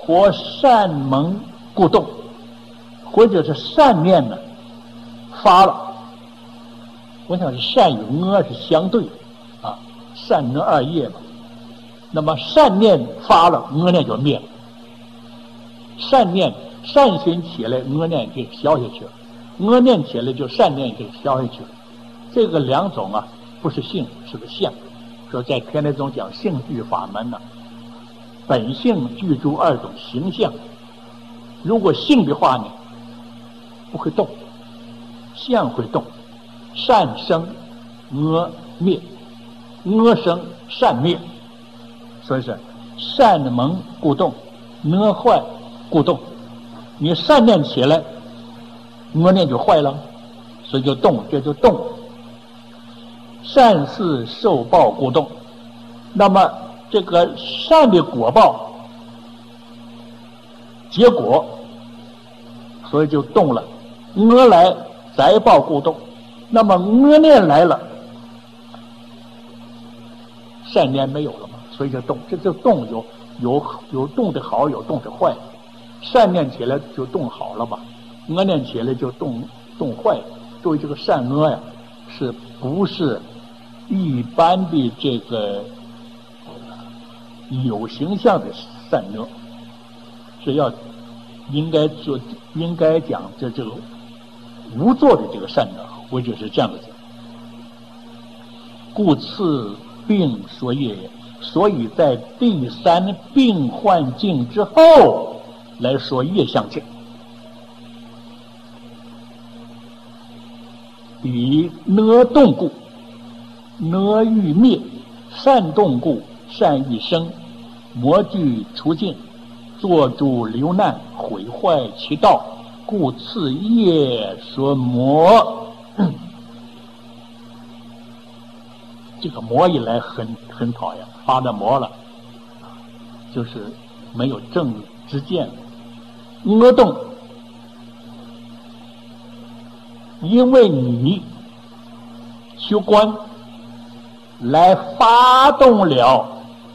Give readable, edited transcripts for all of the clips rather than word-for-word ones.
或善蒙故动，或者是善念呢发了。我想是善与恶是相对的啊，善恶二业嘛。那么善念发了，恶念就灭了。善心起来，恶念就消下去了；恶念起来，就善念就消下去了。这个两种啊，不是性，是个相。说在天台宗讲性具法门呢，本性具足二种形象。如果性的话呢，不会动，相会动。善生，恶灭；恶生，善灭。所以是善蒙故动，恶坏故动。你善念起来，恶念就坏了，所以就动，这就动。善事受报故动，那么这个善的果报结果，所以就动了。恶来灾报故动，那么恶念来了，善念没有了嘛，所以就动。这动有动的好，有动的坏。善念起来就动好了吧，恶念起来就动坏。所以这个善恶呀，是不是一般的这个有形象的善恶，是要应该讲这个无作的这个善恶，或者是这样的讲。故此病说业也，所以在第三病患境之后来说业相境。以恶动故，恶欲灭；善动故，善欲生。魔具除尽，作诸流难，毁坏其道，故次业说魔。这个魔一来很讨厌，发了魔了，就是没有正知见。恶动，因为你修观来发动了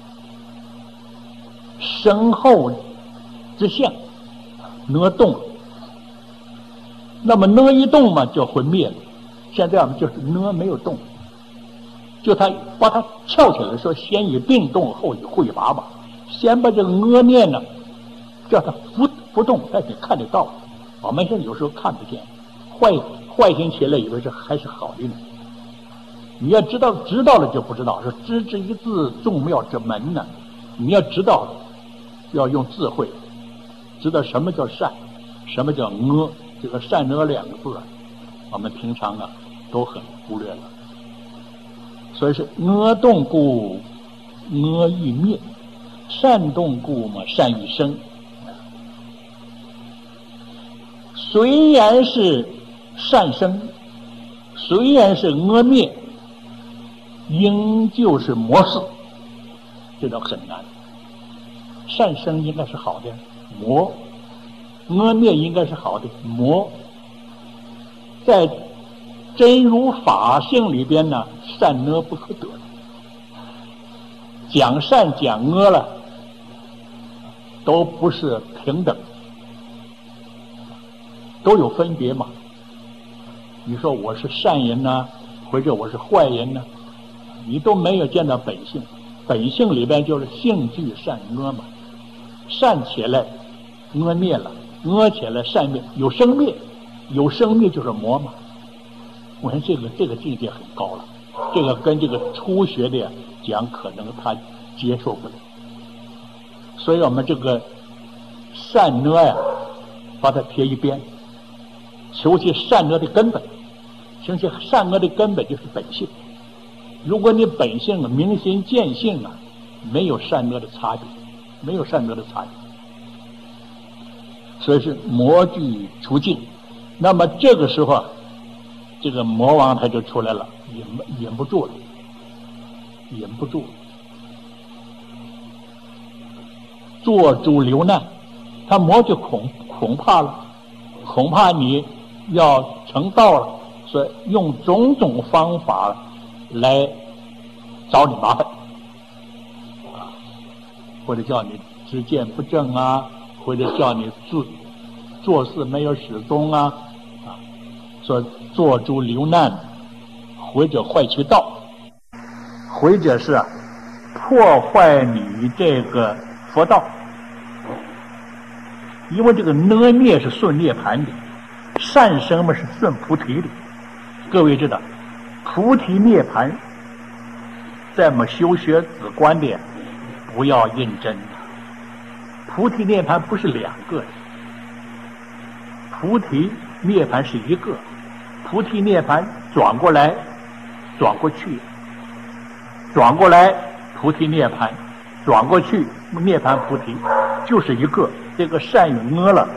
身后之相，恶动了。那么恶一动嘛，就会灭了。现在我们就是恶没有动，就他把它翘起来说，先以病动，后以慧拔吧。先把这个恶念呢，叫它不动，但是看得到。我们现在有时候看不见，坏心起来以为这还是好的呢。你要知道了就不知道，说知之一字，众妙之门呢。你要知道，要用智慧，知道什么叫善，什么叫恶。这个善恶两个字啊，我们平常啊都很忽略了。所以是恶动故，恶欲灭；善动故嘛，善欲生。虽然是善生，虽然是恶灭，应旧是魔事，这种很难。善生应该是好的魔，恶灭应该是好的魔。在真如法性里边呢，善恶不可得，讲善讲恶了，都不是平等，都有分别嘛。你说我是善人呢，或者我是坏人呢，你都没有见到本性。本性里边就是性具善恶嘛，善起来恶灭了，恶起来善灭，有生灭，有生灭就是魔嘛。我看这个境界很高了，这个跟这个初学的讲，可能他接受不了。所以我们这个善恶呀，把它撇一边，求其善恶的根本。求其善恶的根本就是本性。如果你本性明心见性啊，没有善恶的差别，没有善恶的差别。所以是魔具除尽。那么这个时候啊，这个魔王他就出来了，忍不住了，忍不住了，做诸流难，他魔就恐怕了，恐怕你要成道了，所以用种种方法来找你麻烦啊，或者叫你知见不正啊， 或者叫你做事没有始终啊，说做诸流难，或者坏其道，或者是破坏你这个佛道。因为这个呢灭是顺涅盘的，善生嘛是顺菩提的。各位知道，菩提涅盘在我们修学止观的不要认真。菩提涅盘不是两个的，菩提涅盘是一个。菩提涅盘转过来转过去，转过来菩提涅盘，转过去涅盘菩提，就是一个。这个善与恶了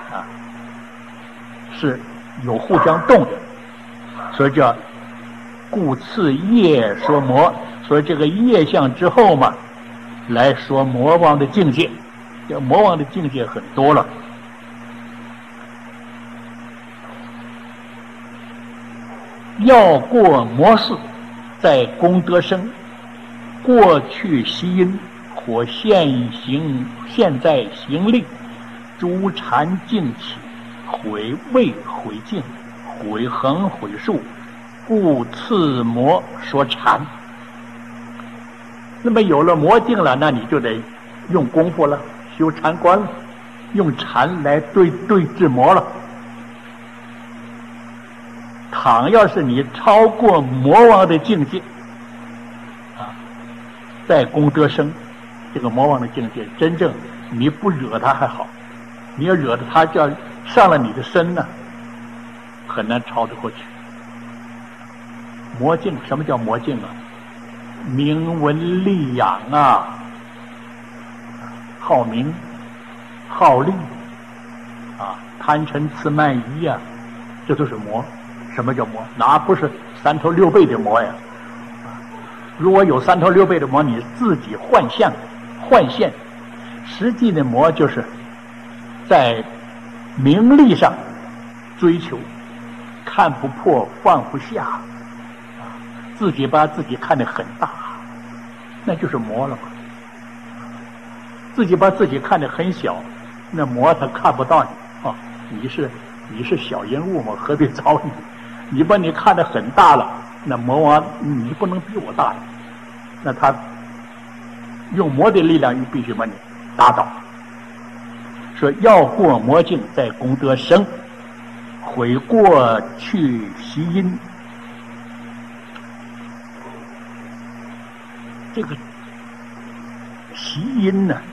是有互相动的，所以叫故次业说魔。所以这个业相之后嘛，来说魔王的境界。这魔王的境界很多了。要过魔事，在功德生，过去习因，或现在行力，诸禅尽起，毁未毁尽，毁恒毁数，故次魔说禅。那么有了魔境了，那你就得用功夫了，修禅观了，用禅来对治魔了。倘要是你超过魔王的境界在功德生，这个魔王的境界真正你不惹他还好，你要惹得他就要上了你的身呢，很难超得过去。魔境，什么叫魔境啊？名闻利养好名好利贪嗔痴慢疑这都是魔。什么叫魔？哪不是三头六臂的魔呀？如果有三头六臂的魔，你自己幻现，实际的魔就是在名利上追求，看不破放不下，自己把自己看得很大，那就是魔了嘛。自己把自己看得很小，那魔他看不到你你是小人物嘛，何必找你？你把你看得很大了，那魔王你不能比我大呀，那他用魔的力量必须把你打倒。说要过魔境，在功德生，毁过去习因。这个习因呢，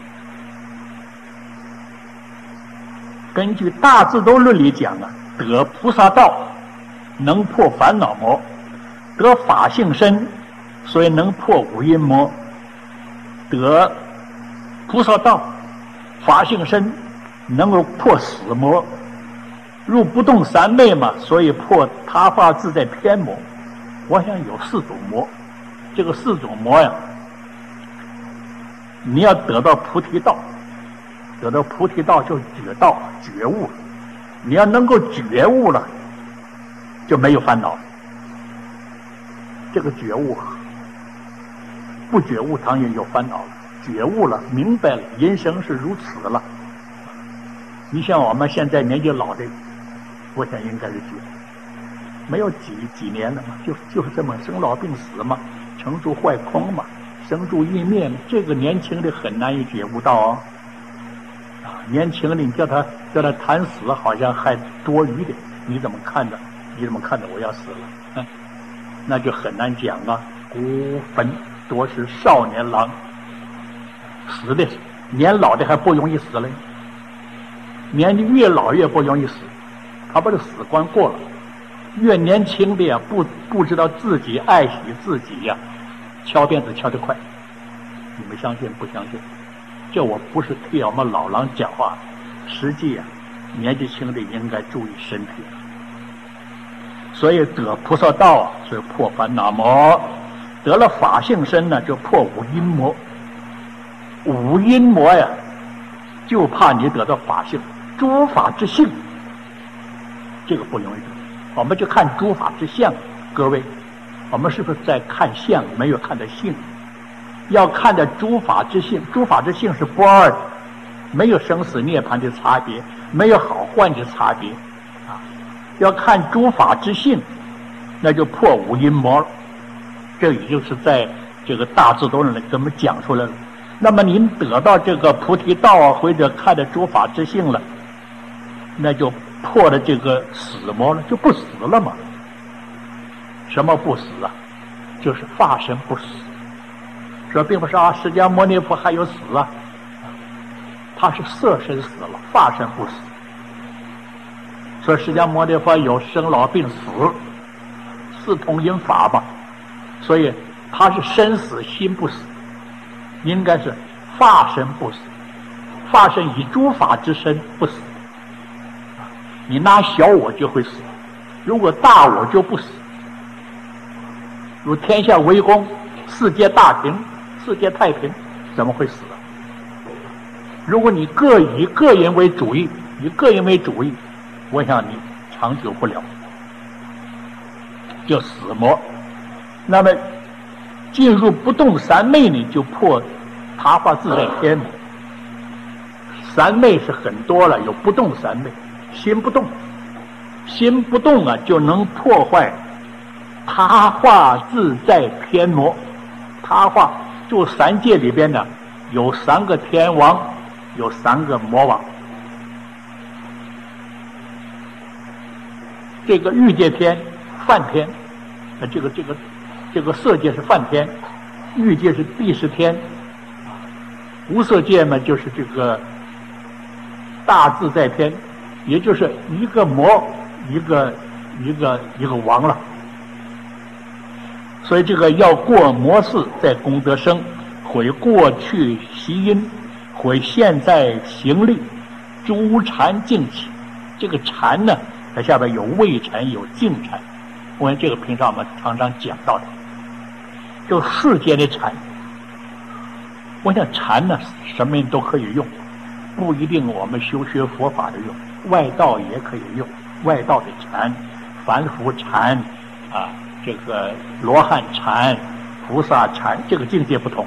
根据大智度论里讲得菩萨道能破烦恼魔，得法性身，所以能破五阴魔。得菩萨道法性身，能够破死魔。入不动三昧嘛，所以破他法自在偏魔。我想有4种魔，这个4种魔呀，你要得到菩提道，得到菩提道就觉悟了。你要能够觉悟了，就没有烦恼。这个觉悟不觉悟当然有烦恼了，觉悟了，明白了，人生是如此了。你像我们现在年纪老的，我想应该是觉，没有几年了嘛，就是这么生老病死嘛，成住坏空嘛，生住意灭嘛，这个年轻的很难以觉悟到年轻的你叫他谈死，好像还多余的。你怎么看的？我要死了，那就很难讲孤坟多是少年郎，死的年老的还不容易死嘞，年纪越老越不容易死。他把这死关过了，越年轻的呀，不知道自己爱惜自己呀，敲鞭子敲得快。你们相信不相信？这我不是替我们老狼讲话，实际年纪轻的应该注意身体。所以得菩萨道所以破烦恼魔，得了法性身呢，就破五阴魔。五阴魔呀，就怕你得到法性，诸法之性，这个不容易得。我们就看诸法之相，各位，我们是不是在看相，没有看的性？要看的诸法之性，诸法之性是不二的， 没有生死涅槃的差别，没有好坏的差别啊。要看诸法之性，那就破五阴魔了。这也就是在这个大智度论里给我们讲出来了。那么您得到这个菩提道啊，或者看的诸法之性了，那就破了这个死魔了，就不死了嘛。什么不死啊？就是法身不死。说并不是啊，释迦牟尼佛还有死啊，他是色身死了，法身不死。说释迦牟尼佛有生老病死，四通因法吧，所以他是身死心不死，应该是法身不死，法身以诸法之身不死。你拿小我就会死，如果大我就不死。如天下为公，世界大平，世界太平，怎么会死啊？如果你以个人为主义，我想你长久不了，就死魔。那么进入不动三昧呢，就破他化自在天魔。三昧是很多了，有不动三昧，心不动，心不动啊，就能破坏他化自在天魔。他化就三界里边呢，有3个天王，有3个魔王。这个欲界天、梵天，这个色界是梵天，欲界是第10天，无色界嘛就是这个大自在天，也就是一个魔，一个王了。所以这个要过魔事，在功德生，毁过去习因，毁现在行力，诸禅净起。这个禅呢，它下边有味禅，有净禅。我们这个平常我们常常讲到的，就世间的禅。我想禅呢，什么人都可以用，不一定我们修学佛法的用，外道也可以用。外道的禅，凡夫禅啊，这个罗汉禅、菩萨禅，这个境界不同。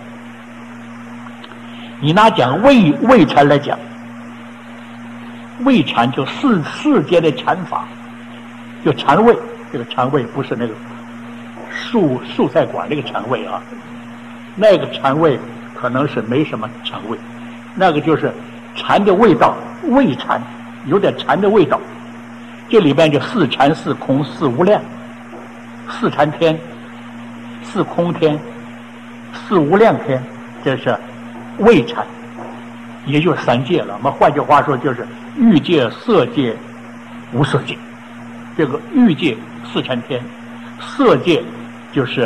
你拿讲味禅来讲，味禅就世间的禅法，就禅味。这个禅味不是那个素菜馆那个禅味啊，那个禅味可能是没什么禅味，那个就是禅的味道，味禅有点禅的味道。这里边就4禅、4空、4无量，4禅天、4空天、4无量天，这是味禅，也就是3界了。我们换句话说，就是欲界、色界、无色界。这个欲界4禅天，色界就是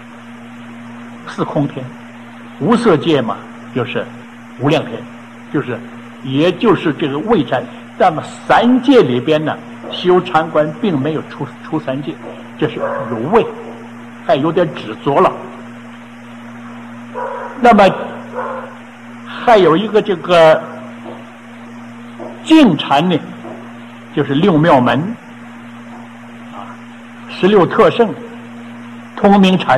4空天，无色界嘛就是无量天，也就是这个味禅。那么3界里边呢，修禅观并没有出3界，这是有味，还有点执着了。那么还有一个这个净禅呢，就是6妙门啊，16特胜、通明禅。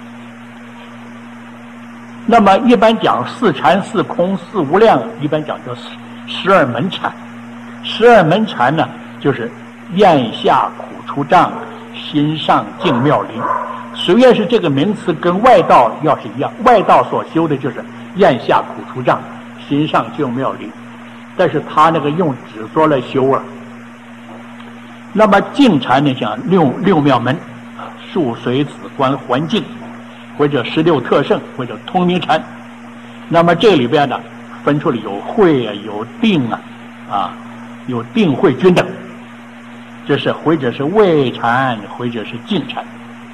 那么一般讲4禅、4空、4无量，一般讲叫12门禅。12门禅呢，就是咽下苦除障，心上净妙离。虽然是这个名词跟外道要是一样，外道所修的就是咽下苦除障，心上净妙离，但是他那个用执着来修啊。那么净禅呢，讲六妙门，数随子观环境，或者16特胜，或者通明禅。那么这里边呢，分出了有慧啊，有定啊，有定慧均等。这是或者是味禅，或者是净禅，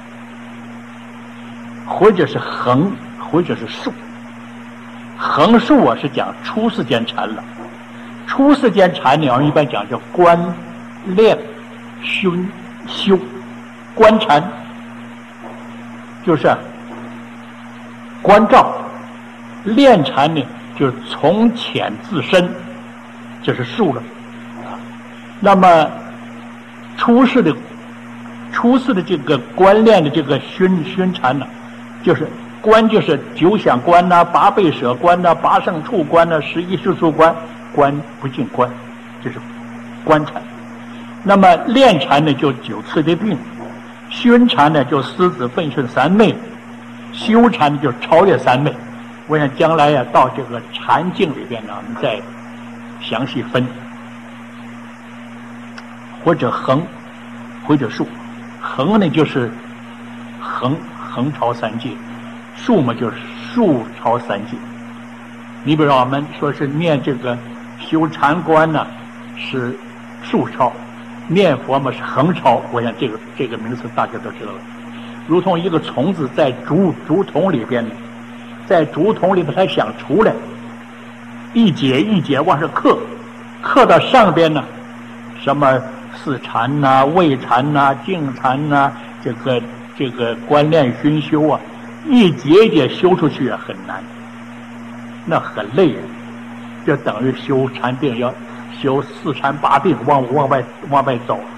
或者是恒，或者是数。恒数啊是讲出世间禅了，出世间禅呢，我们一般讲叫观、练、熏、修。观禅就是关照，练禅呢就是从浅自深，这是数了。那么出世的这个观练的这个熏禅呢，就是观就是九想观呐、八倍舍观呐、八圣处观呐、11世处观，观不净观，这是观禅。那么炼禅呢，就9次的定；熏禅呢，就思子奋训三昧；修禅呢，就超越三昧。我想将来到这个禅境里边呢，我们再详细分，或者横，或者竖。横呢就是横超三界，竖嘛就是竖超三界。你比如说我们说是念这个修禅观呢，是竖超；念佛嘛是横超。我想这个名词大家都知道了。如同一个虫子在竹筒里边呢，在竹筒里边它想出来，一节往上刻到上边呢，什么四禅呐、味禅呐、净禅呐，这个观念熏修啊，一节一节修出去很难，那很累啊，就等于修禅定要修4禅8定往外走。